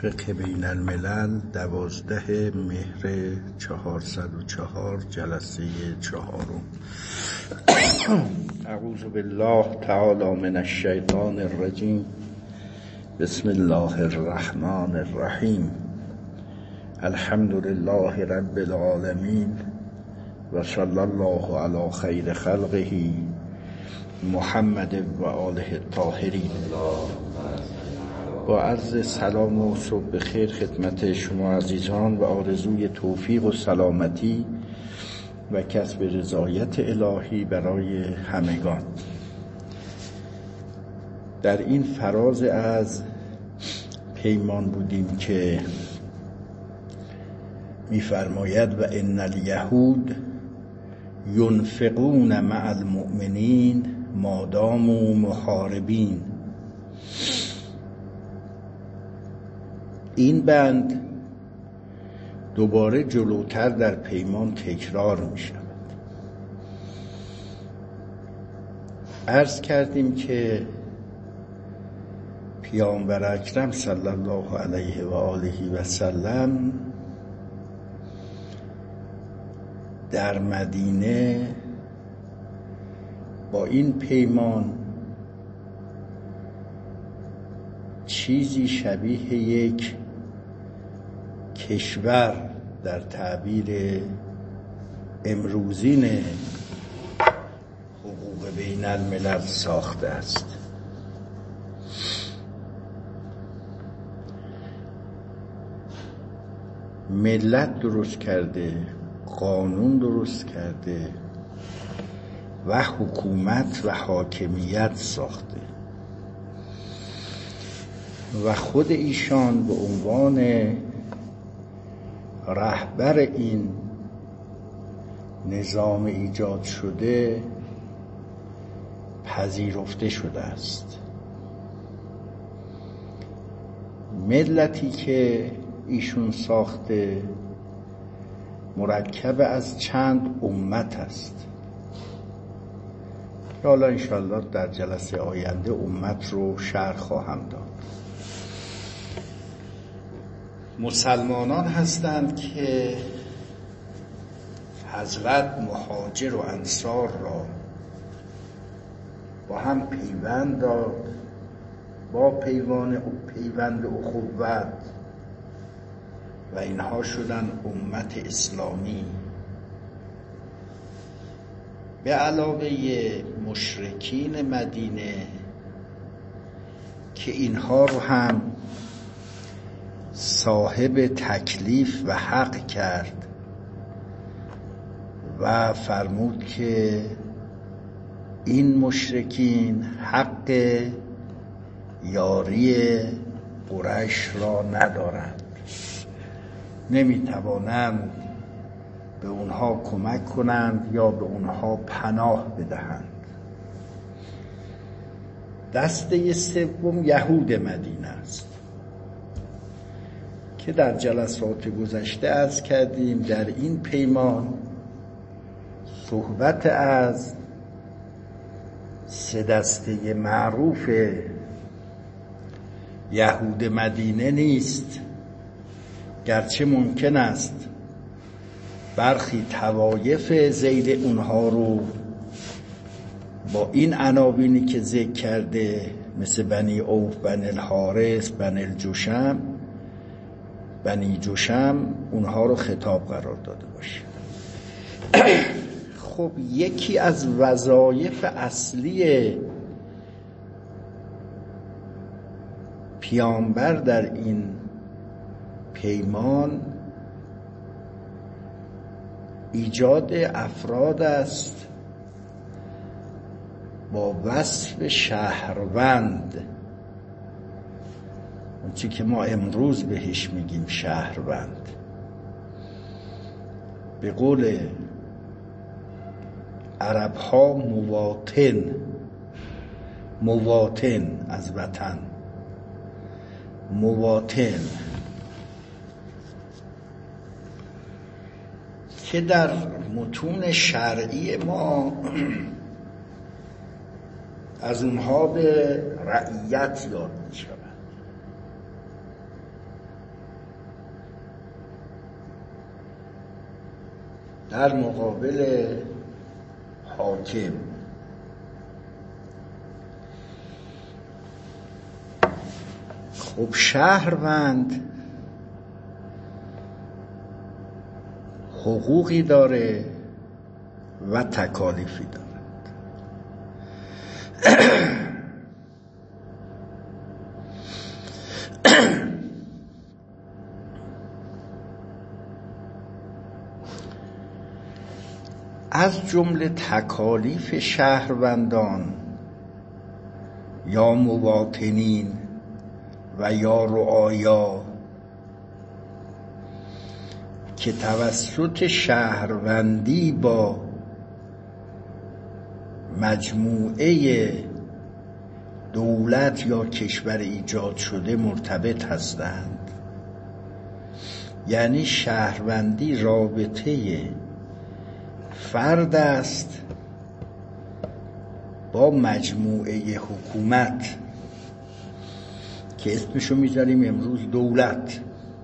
فقه بین الملل 12 مهر 404 جلسه 4. اعوذ بالله تعالی من الشیطان الرجیم. بسم الله الرحمن الرحیم. الحمد لله رب العالمین و صلی الله علی خیر خلقه محمد و آله الطاهرین. با عرض سلام و صبح بخیر خدمت شما عزیزان و آرزوی توفیق و سلامتی و کسب رضایت الهی برای همگان. در این فراز از پیمان بودیم که می‌فرماید و ان الیهود ینفقون مع المؤمنین ما داموا محاربین. این بند دوباره جلوتر در پیمان تکرار می شود. عرض کردیم که پیامبر اکرم صلی الله علیه و آله و سلم در مدینه با این پیمان چیزی شبیه یک کشور در تعبیر امروزین حقوق بین الملل ساخته است. ملت درست کرده، قانون درست کرده و حکومت و حاکمیت ساخته و خود ایشان به عنوان رهبر این نظام ایجاد شده پذیرفته شده است. ملتی که ایشون ساخته مرکب از چند امت است. حالا انشاءالله در جلسه آینده امت رو شرح خواهم داد. مسلمانان هستند که حضرت مهاجر و انصار را با هم پیوند داد، با پیوند اخوت و اینها شدن امت اسلامی. به علاوه مشرکین مدینه که اینها رو هم صاحب تکلیف و حق کرد و فرمود که این مشرکین حق یاری قریش را ندارند، نمیتوانند به اونها کمک کنند یا به اونها پناه بدهند. دسته سوم یهود مدینه است که در جلسات گذشته عرض کردیم در این پیمان صحبت از 3 دسته معروف یهود مدینه نیست، گرچه ممکن است برخی طوایف ذیل اونها رو با این عناوینی که ذکر کرده مثل بنی اوف، بنی الحارث، بنی جشم اونها رو خطاب قرار داده باشه. خب یکی از وظایف اصلی پیامبر در این پیمان ایجاد افراد است با وصف شهروند، اون چی که ما امروز بهش میگیم شهروند. به قول عرب ها مواطن از وطن، مواطن که در متون شرعی ما از اونها به رعیت یاد می شود. در مقابل حاکم. خب شهروند حقوقی داره و تکالیفی دارد. از جمله تکالیف شهروندان یا مواطنین و یا رعایا که توسط شهروندی با مجموعه دولت یا کشور ایجاد شده مرتبط هستند. یعنی شهروندی رابطه فرد است با مجموعه حکومت که اسمشو میذاریم امروز دولت.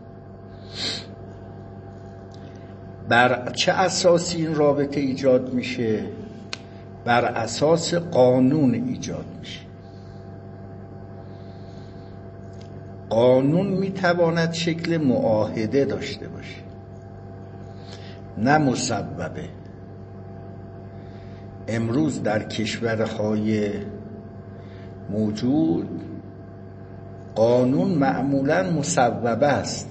بر چه اساسی این رابطه ایجاد میشه؟ بر اساس قانون ایجاد میشه. قانون میتواند شکل معاهده داشته باشه، نه مسببه. امروز در کشورهای موجود قانون معمولاً مسببه است.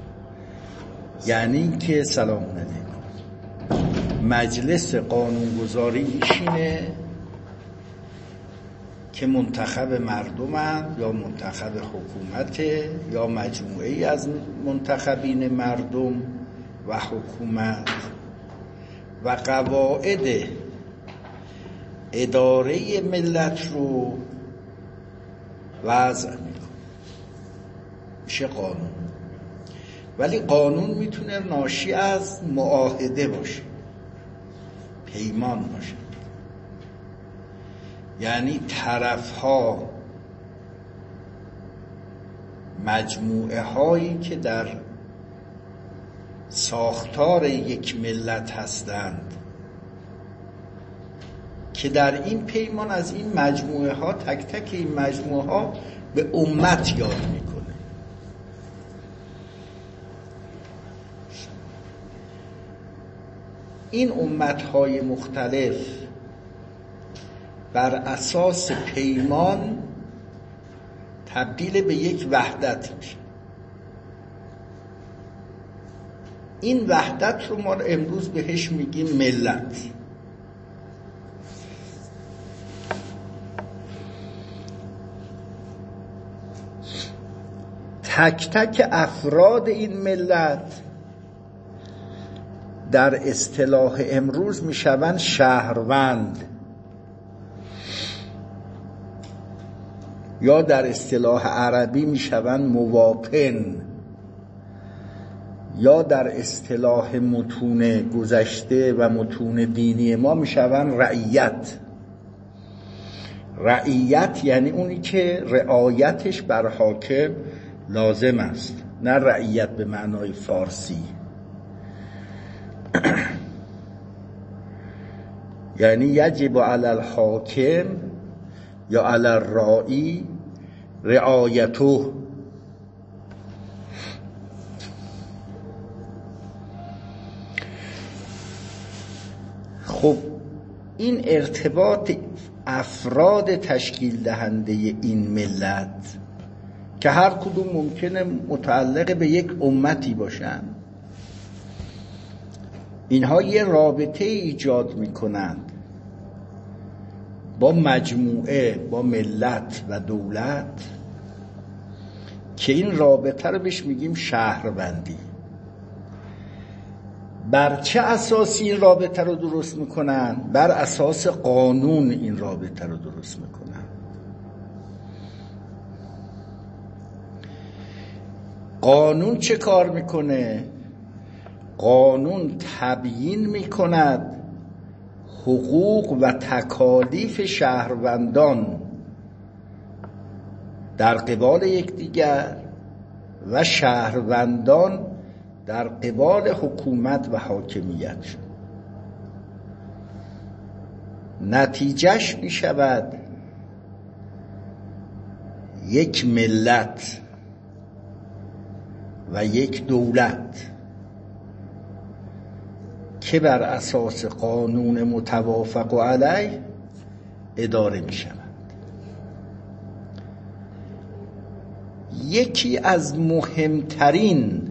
یعنی که سلام علیکم، مجلس قانونگذاری میشینه که منتخب مردمند یا منتخب حکومت یا مجموعه‌ای از منتخبین مردم و حکومت و قواعد اداره ملت رو وضع میکنه، میشه قانون. ولی قانون میتونه ناشی از معاهده باشه، پیمان باشه. یعنی طرفها، مجموعه هایی که در ساختار یک ملت هستند که در این پیمان از این مجموعه ها، تک تک این مجموعه ها به امت یاد میکنه. این امت های مختلف بر اساس پیمان تبدیل به یک وحدت میشه. این وحدت رو ما امروز بهش میگیم ملت. تک تک افراد این ملت در اصطلاح امروز میشوند شهروند، یا در اصطلاح عربی میشوند مواطن، یا در اصطلاح متون گذشته و متون دینی ما میشوند رعیت. رعیت یعنی اونی که رعایتش بر حاکم لازم است، نه رعیت به معنای فارسی. یعنی یجب علی الحاکم یا علی الراعی رعایته. خب این ارتباط افراد تشکیل دهنده این ملت که هر کدوم ممکنه متعلق به یک امتی باشن، اینها یه رابطه ایجاد میکنند با مجموعه، با ملت و دولت که این رابطه رو بهش میگیم شهروندی. بر چه اساسی این رابطه رو درست میکنن؟ بر اساس قانون این رابطه رو درست میکنن. قانون چه کار میکنه؟ قانون تبیین میکند حقوق و تکالیف شهروندان در قبال یکدیگر و شهروندان در قبال حکومت و حاکمیت. نتیجهش می شود یک ملت و یک دولت که بر اساس قانون متوافق علیه اداره می شود. یکی از مهمترین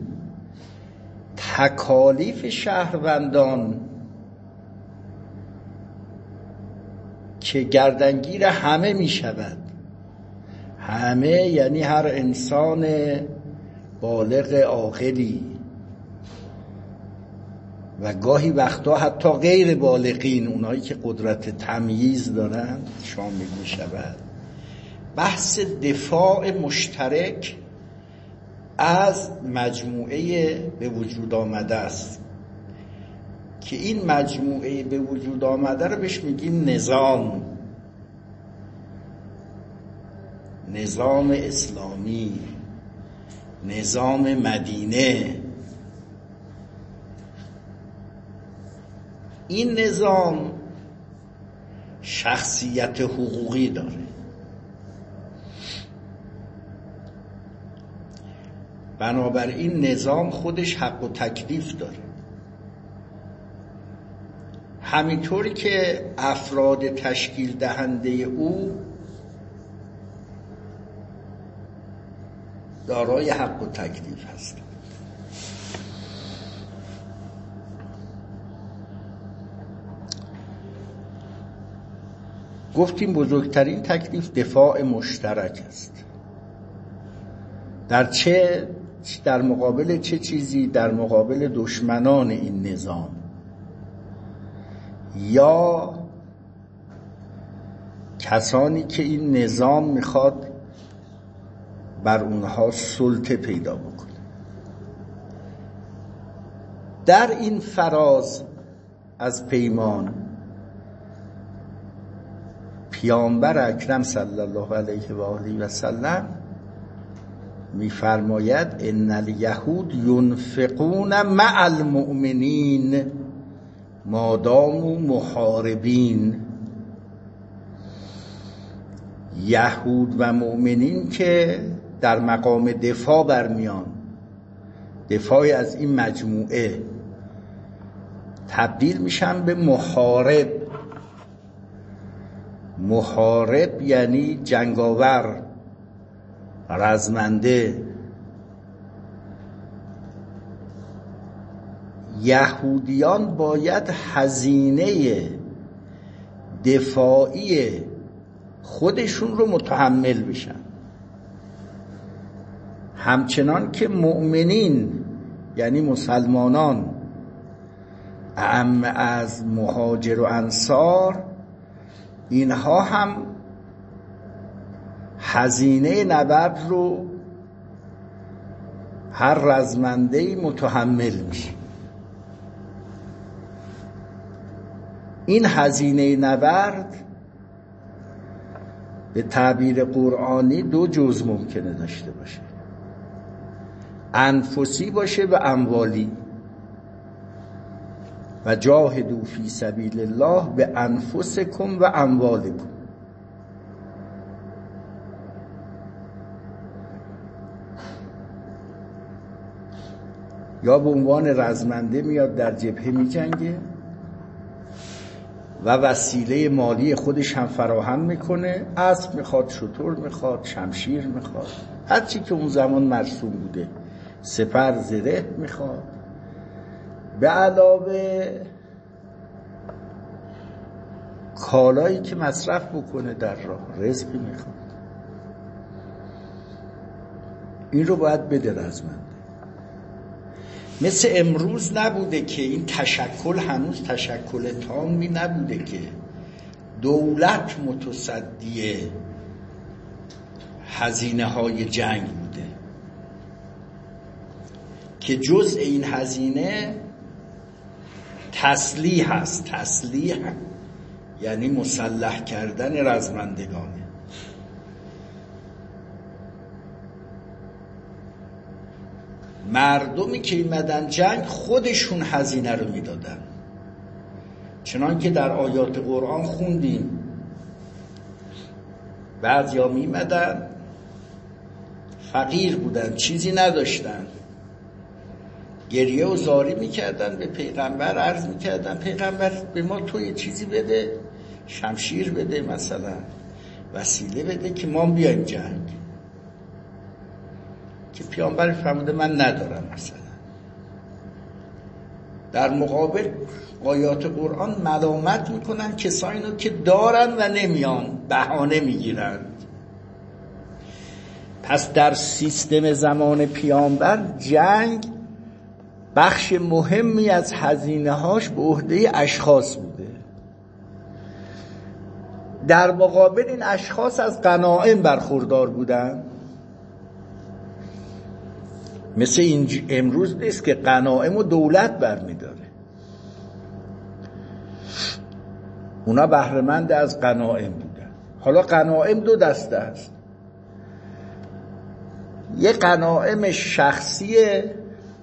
تکالیف شهروندان که گردنگیر همه می شود، همه یعنی هر انسان بالغ عاقلی و گاهی وقتا حتی غیر بالغین، اونایی که قدرت تمییز دارند، شامل می شود بحث دفاع مشترک از مجموعه به وجود آمده است که این مجموعه به وجود آمده رو بهش میگیم نظام اسلامی، نظام مدینه. این نظام شخصیت حقوقی داره، بنابراین نظام خودش حق و تکلیف داره، همینطوری که افراد تشکیل دهنده او دارای حق و تکلیف هستند. گفتیم بزرگترین تکلیف دفاع مشترک است. در مقابل چه چیزی؟ در مقابل دشمنان این نظام یا کسانی که این نظام میخواد بر اونها سلطه پیدا بکنه. در این فراز از پیمان پیامبر اکرم صلی الله علیه و آله و سلم می‌فرماید ان الیهود ینفقون مع المؤمنین ما داموا محاربین. یهود و مؤمنین که در مقام دفاع برمیان، دفاع از این مجموعه، تبدیل میشن به محارب. محارب یعنی جنگاور، رزمنده. یهودیان باید هزینه دفاعی خودشون رو متحمل بشن، همچنان که مؤمنین یعنی مسلمانان اعم از مهاجر و انصار، اینها هم هزینه نبرد رو هر رزمنده‌ای متحمل میشه. این هزینه نبرد به تعبیر قرآنی دو جزء ممکنه داشته باشه، انفسی باشه و اموالی. و جاهدوا فی سبیل الله به انفسکم و اموالکم. یا به عنوان رزمنده میاد در جبهه میجنگه و وسیله مالی خودش هم فراهم میکنه، اسب میخواد، شتر میخواد، شمشیر میخواد، هر چی که اون زمان مرسوم بوده، سپر، زره میخواد، به علاوه کالایی که مصرف بکنه در راه، رزقی میخواد. این رو باید بده رزمنده. مثل امروز نبوده که این تشکل هنوز تشکل تامی نبوده که دولت متصدی هزینه های جنگ بوده، که جزء این هزینه تسلیح هست. تسلیح یعنی مسلح کردن رزمندگانه. مردمی که ایمدن جنگ خودشون هزینه رو میدادن، چنان که در آیات قرآن خوندیم بعضیا میمدن فقیر بودن، چیزی نداشتن، گریه و زاری میکردن، به پیغمبر عرض میکردن پیغمبر به ما تو یه چیزی بده، شمشیر بده مثلا، وسیله بده که ما بیایم جنگ. که پیامبر فرموده من ندارم مثلا. در مقابل آیات قرآن ملامت میکنن کسانی رو که دارن و نمیان، بهانه میگیرند. پس در سیستم زمان پیامبر جنگ بخش مهمی از هزینه‌هاش به عهده اشخاص بوده. در مقابل این اشخاص از غنایم برخوردار بودن. مثل امروز نیست که غنایم و دولت برمیداره. اونا بهره‌مند از غنایم بودن. حالا غنایم دو دسته است. یه غنایم شخصیه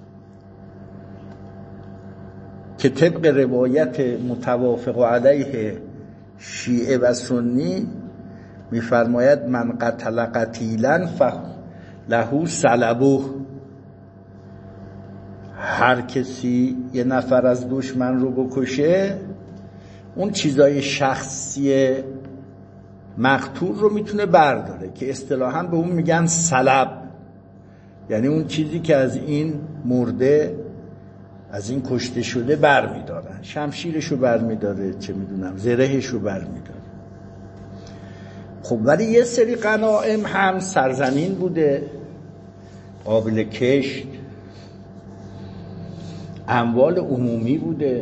که طبق روایت متوافق علیه شیعه و سنی میفرماید من قتل قتیلا فله سلبه. هر کسی یه نفر از دشمن رو بکشه اون چیزای شخصی مقتول رو میتونه برداره که اصطلاحاً به اون میگن سلب، یعنی اون چیزی که از این مرده، از این کشته شده برمیدارن. شمشیرشو برمیداره، چه میدونم زرهشو برمیداره. خب ولی یه سری غنایم هم سرزمین بوده، قابل کشت، اموال عمومی بوده.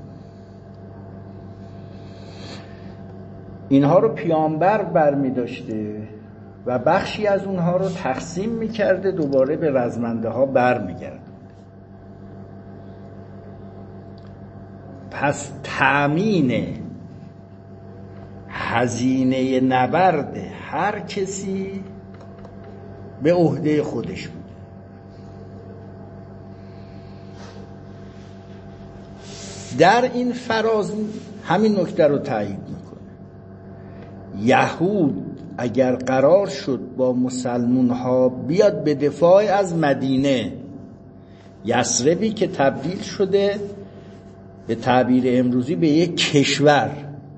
اینها رو پیامبر برمیداشته و بخشی از اونها رو تقسیم میکرده، دوباره به رزمنده ها برمیگرده. پس تأمین هزینه نبرد هر کسی به عهده خودش بود. در این فراز همین نکته رو تایید میکنه. یهود اگر قرار شد با مسلمون ها بیاد به دفاع از مدینه، یثربی که تبدیل شده به تعبیر امروزی به یک کشور،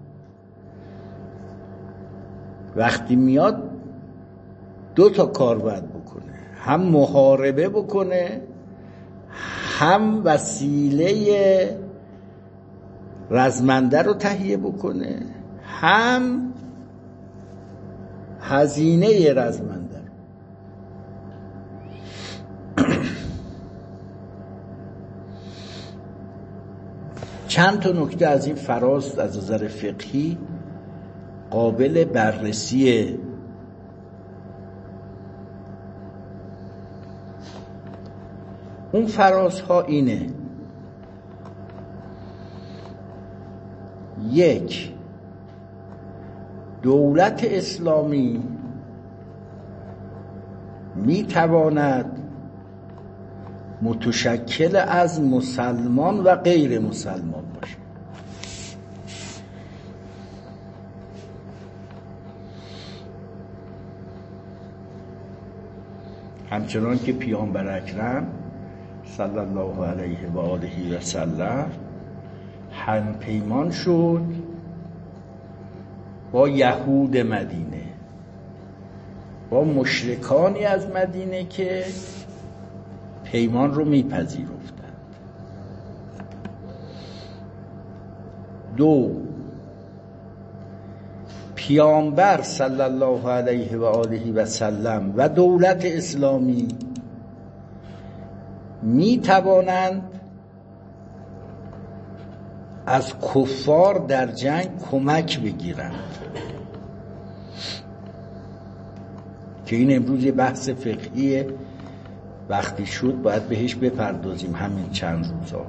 وقتی میاد دو تا کار باید بکنه، هم محاربه بکنه، هم وسیله رزمنده رو تهیه بکنه، هم هزینه رزمنده. چند تا نکته از این فراز از نظر فقهی قابل بررسیه. اون فرازها اینه: یک، دولت اسلامی میتواند متشکل از مسلمان و غیر مسلمان باشه. همچنان که پیامبر اکرم صلی الله علیه و آله و سلم هم پیمان شد با یهود مدینه، با مشرکانی از مدینه که پیمان رو میپذیرفتند. دو، پیامبر صلی الله علیه و آله و سلم و دولت اسلامی می توانند از کفار در جنگ کمک بگیرند، که این امروز یه بحث فقهیه، وقتی شد باید بهش بپردازیم همین چند روزا.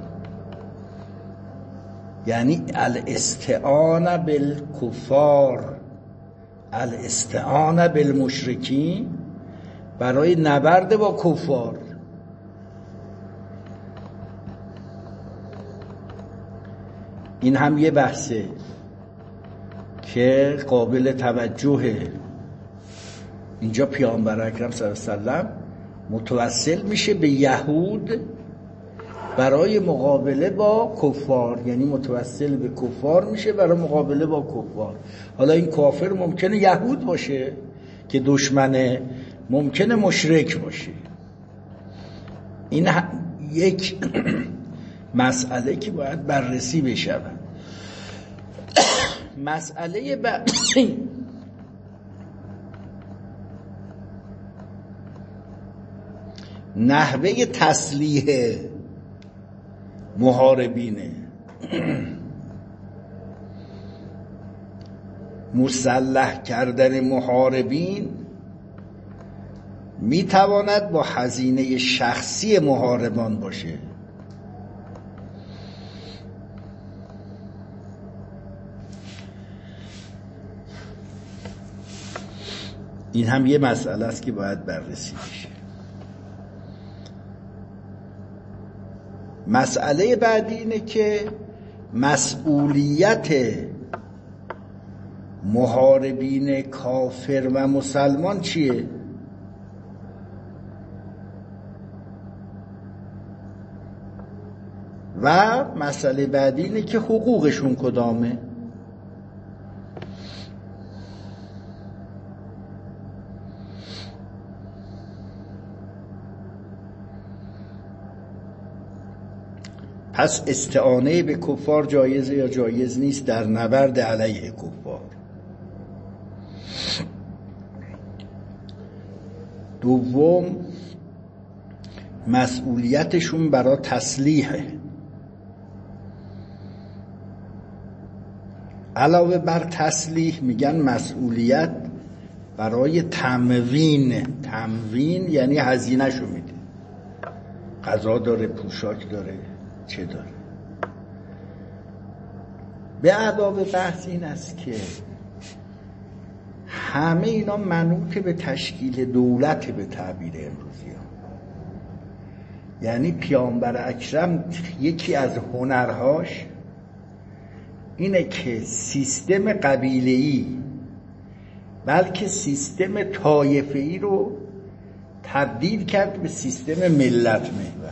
یعنی الاستعانه بالکفار، الاستعانه بالمشرکین، برای نبرد با کفار. این هم یه بحثه که قابل توجهه. اینجا پیامبر اکرم صلی الله علیه و سلم متوسل میشه به یهود برای مقابله با کفار، یعنی متوسل به کفار میشه برای مقابله با کفار. حالا این کافر ممکنه یهود باشه که دشمنه، ممکنه مشرک باشه. این یک مسئله که باید بررسی بشه. مسئله بعدی نحوه تسلیح محاربینه. مسلح کردن محاربین میتواند با هزینه شخصی محاربان باشه. این هم یه مسئله است که باید بررسی بشه. مسئله بعدی اینه که مسئولیت محاربین کافر و مسلمان چیه؟ و مسئله بعدی اینه که حقوقشون کدامه؟ پس استعانه به کفار جایزه یا جایز نیست در نبرد علیه کفار. دوم، مسئولیتشون برای تسلیحه. علاوه بر تسلیح میگن مسئولیت برای تموین. تموین یعنی هزینه شو میده، غذا داره، پوشاک داره، چه داره. به ادامه بحث این است که همه اینا منوط به تشکیل دولت به تعبیر امروزی ها. یعنی پیامبر اکرم یکی از هنرهاش اینه که سیستم قبیله‌ای بلکه سیستم طایفه‌ای رو تبدیل کرد به سیستم ملت محور.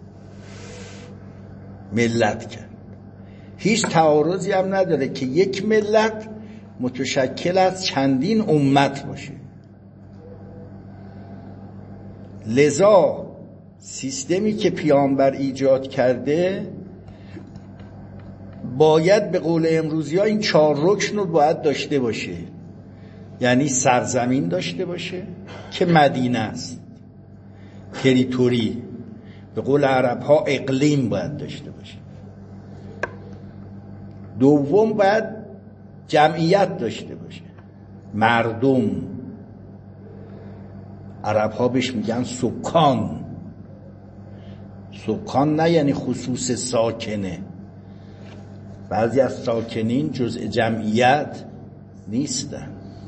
ملت کرد. هیچ تعارضی هم نداره که یک ملت متشکل از چندین امت باشه. لذا سیستمی که پیامبر ایجاد کرده باید به قول امروزی ها این 4 رکن رو باید داشته باشه. یعنی سرزمین داشته باشه که مدینه است، تریتوری، به قول عرب ها اقلیم باید داشته باشه. دوم باید جمعیت داشته باشه، مردم. عرب ها بهش میگن سکان. سکان نه یعنی خصوص ساکنه، بعضی از ساکنین جزء جمعیت نیستن.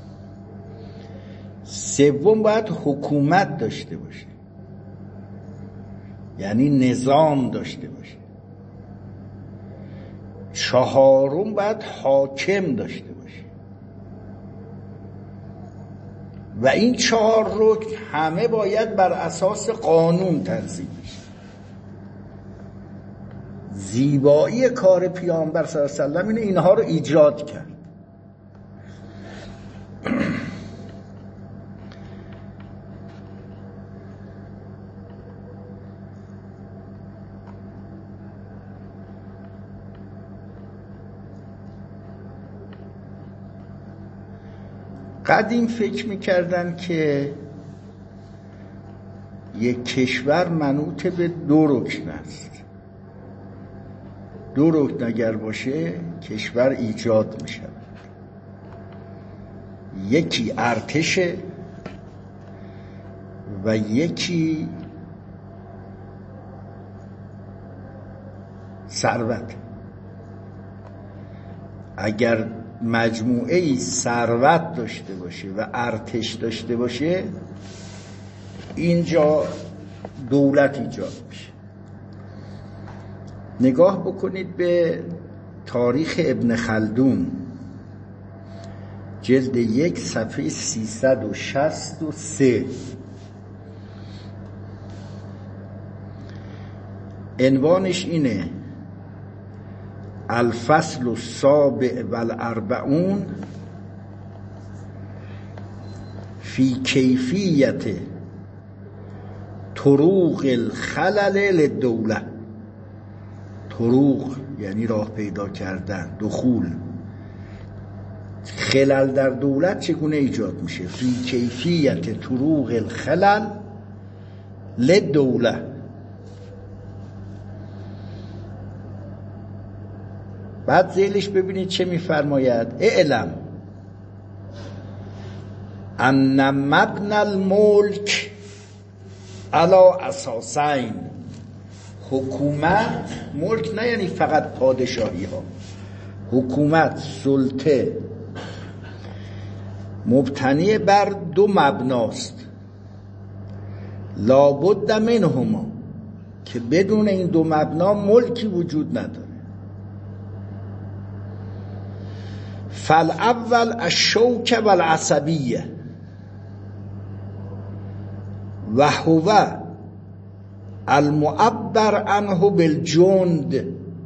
سوم باید حکومت داشته باشه، یعنی نظام داشته باشه. چهارم باید حاکم داشته باشه. و این 4 رکن همه باید بر اساس قانون تنظیم بشه. زیبایی کار پیامبر صلی الله علیه و سلم اینه اینها رو ایجاد کرد. قدیم فکر میکردن که یک کشور منوط به 2 رکن است. 2 رکن اگر باشه کشور ایجاد میشه. یکی ارتشه و یکی ثروت. اگر مجموعه ای ثروت داشته باشه و ارتش داشته باشه اینجا دولت ایجاد میشه. نگاه بکنید به تاریخ ابن خلدون جلد 1 صفحه 363. عنوانش اینه: الفصل السابع والاربعون فی کیفیت طروق الخلل للدوله. طروق یعنی راه پیدا کردن، دخول خلل در دولت چگونه ایجاد میشه. فی کیفیت طروق الخلل للدوله. بعد ذیلش ببینید چه میفرماید: اعلم ان مبنى الملک علی اساسین. حکومت، ملک نه یعنی فقط پادشاهی ها، حکومت، سلطه مبتنی بر 2 مبناست. لابد منهما، که بدون این 2 مبنا ملکی وجود نداره. فالاول الشوک والعصبیه و هو المعبر عنه بالجند.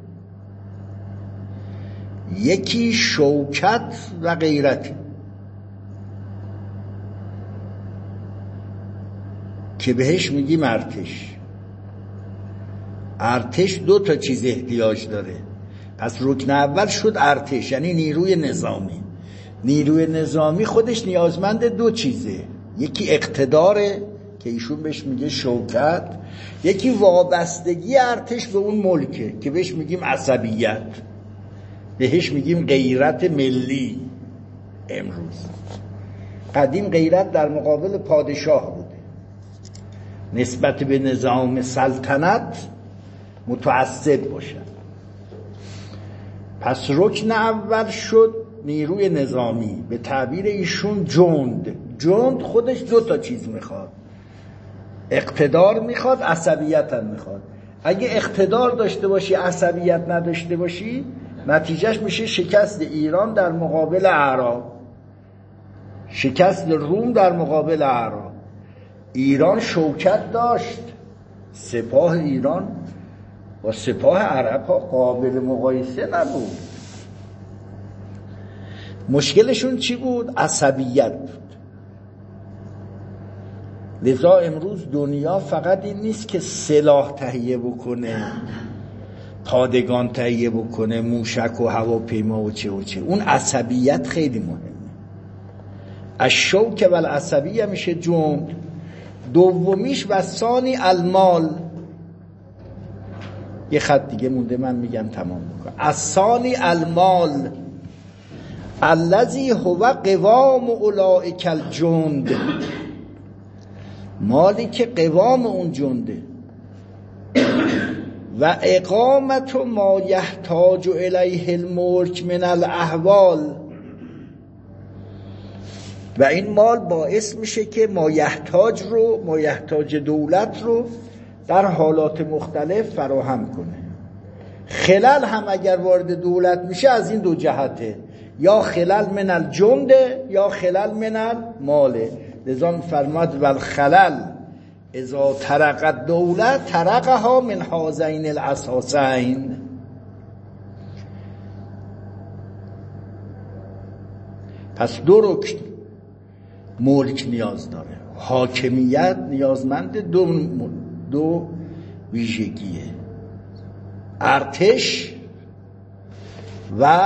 یکی شوکت و غیرت که بهش میگیم ارتش. ارتش 2 چیز احتیاج داره. پس رکن اول شد ارتش، یعنی نیروی نظامی. نیروی نظامی خودش نیازمند 2 چیزه: یکی اقتداره که ایشون بهش میگه شوکت، یکی وابستگی ارتش به اون ملکه که بهش میگیم عصبیت، بهش میگیم غیرت ملی. امروز قدیم غیرت در مقابل پادشاه بوده، نسبت به نظام سلطنت متعصب باشد. پس رکن اول شد نیروی نظامی، به تعبیر ایشون جند. جند خودش 2 چیز میخواد: اقتدار میخواد، عصبیت هم میخواد. اگه اقتدار داشته باشی، عصبیت نداشته باشی، نتیجهش میشه شکست ایران در مقابل اعراب، شکست روم در مقابل اعراب. ایران شوکت داشت، سپاه ایران با سپاه عرب ها قابل مقایسه نبود. مشکلشون چی بود؟ عصبیت بود. لذا امروز دنیا فقط این نیست که سلاح تهیه بکنه، پادگان تهیه بکنه، موشک و هواپیما و چه و چه. اون عصبیت خیلی مهمه. الشوک و العصبیه میشه جند. دومیش و ثانی المال. یه خط دیگه مونده من میگم تمام بکنم. الثانی المال الذی هو قوام اولئک الجند. مالی که قوام اون جنده. و اقامت ما یحتاج الیه الملک من الاحوال. و این مال باعث میشه که ما یحتاج دولت رو در حالات مختلف فراهم کنه. خلل هم اگر وارد دولت میشه از این 2 جهته: یا خلل من الجنده یا خلل من الماله. لذا فرماد والخلل اذا طرق الدوله طرقها من هذین الاساسین. پس 2 رکن ملک نیاز داره. حاکمیت نیازمند 2 ویژگیه: ارتش و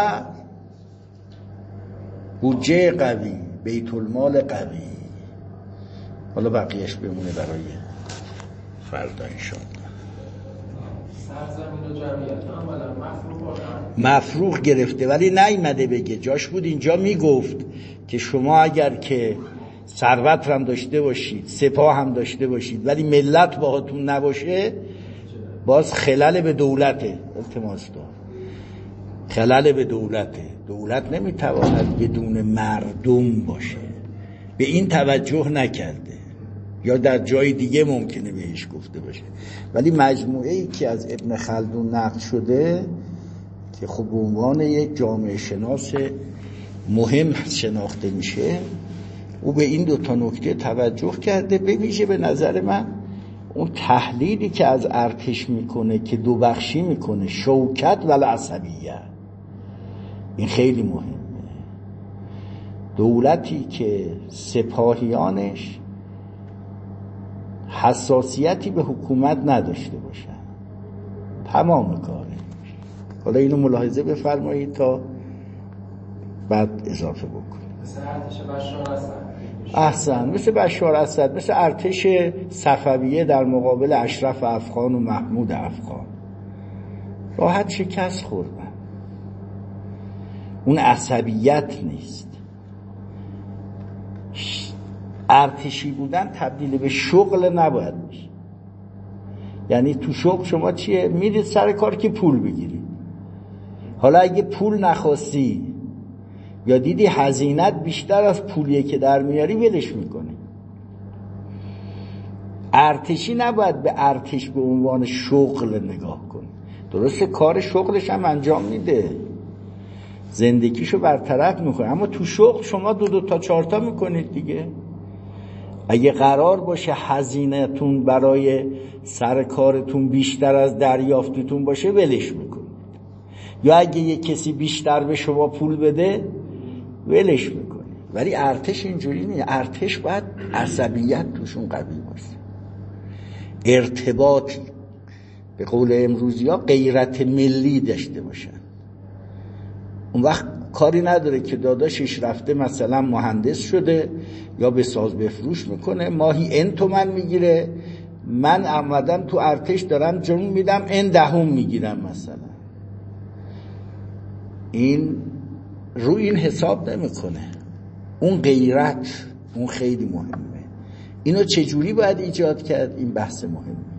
بودجه قوی، بیت المال قوی. حالا بقیهش بمونه برای فردا انشاءالله. سرزمین و جمعیت عملا مفروغ گرفته، ولی نیامده بگه. جاش بود اینجا میگفت که شما اگر که ثروت هم داشته باشید، سپاه هم داشته باشید، ولی ملت باهاتون نباشه، باز خلل به دولته. التماس دار خلل به دولته. دولت نمیتواند بدون مردم باشه. به این توجه نکرده، یا در جای دیگه ممکنه بهش گفته باشه، ولی مجموعه ای که از ابن خلدون نقل شده که خب به عنوان یک جامعه شناس مهم شناخته میشه، او به این دو تا نکته توجه کرده. به ویژه به نظر من اون تحلیلی که از ارتش میکنه که دو بخشی میکنه، شوکت و العصبیه، این خیلی مهمه. دولتی که سپاهیانش حساسیتی به حکومت نداشته باشن، تمام کاره. حالا اینو ملاحظه بفرمایید تا بعد اضافه بکنید. مثل ارتش بشار اسد. احسن، مثل بشار اسد، مثل ارتش صفویه در مقابل اشرف افغان و محمود افغان، راحت شکست خوردن. اون عصبیت نیست. ارتشی بودن تبدیل به شغل نباید میشه. یعنی تو شغل شما چیه؟ میرید سر کار که پول بگیرید. حالا اگه پول نخواستی یا دیدی هزینت بیشتر از پولیه که در میاری، ولش میکنی. ارتشی نباید به ارتش به عنوان شغل نگاه کنی. درسته کار شغلش هم انجام میده، زندگیشو برطرف میکنه، اما تو شغل شما دو تا 4 تا میکنید دیگه. اگه قرار باشه هزینه‌تون برای سر کارتون بیشتر از دریافتتون باشه، ولش میکنید. یا اگه یه کسی بیشتر به شما پول بده، ولش میکنید. ولی ارتش اینجوری نیست. ارتش باید عصبیت توشون قوی باشه، ارتباطی، به قول امروزی‌ها غیرت ملی داشته باشن. اون وقت کاری نداره که داداشش رفته مثلا مهندس شده یا به ساز بفروش میکنه، ماهی ان تومن میگیره، من اومدم تو ارتش دارم جون میدم ان دهم میگیرم مثلا. این رو این حساب نمیکنه. اون غیرت، اون خیلی مهمه. اینو چجوری باید ایجاد کرد؟ این بحث مهمه.